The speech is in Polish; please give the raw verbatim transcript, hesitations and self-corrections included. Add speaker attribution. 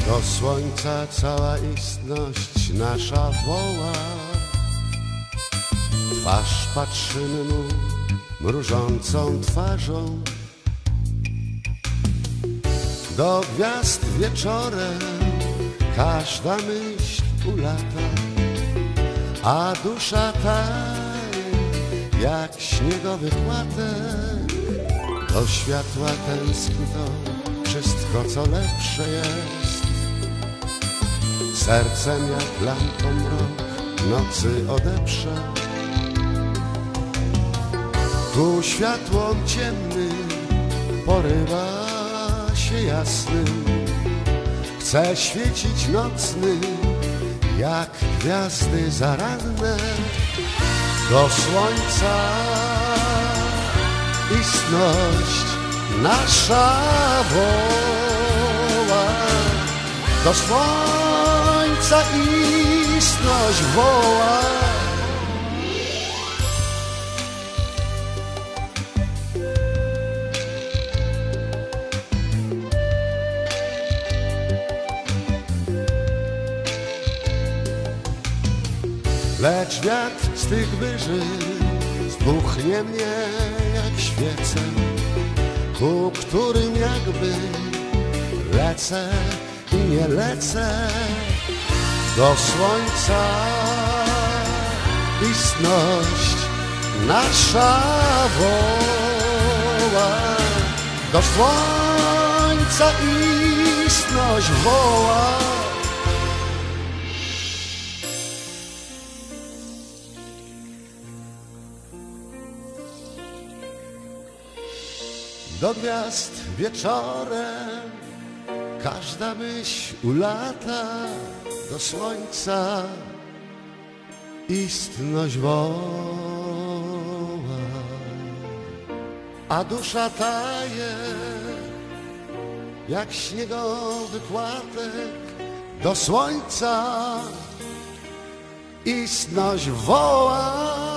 Speaker 1: Do słońca cała istność nasza woła, twarz patrzymy mu mrużącą twarzą. Do gwiazd wieczorem każda myśl ulata, a dusza taje jak śniegowy płatek. Do światła tęskni to wszystko, co lepsze jest. Sercem jak lampą mrok nocy odeprze. Tu światłom ciemnym porywa się jasnym. Chce świecić nocny jak gwiazdy zaranne. Do słońca istność nasza woła. Do słońca istność woła. Lecz wiatr z tych wyżyn zdmuchnie mnie jak świecę, ku którym jakby lecę i nie lecę. Do słońca istność nasza woła. Do słońca istność woła. Do gwiazd wieczorem każda myśl ulata. Do słońca istność woła, a dusza taje jak śniegowy płatek. Do słońca istność woła.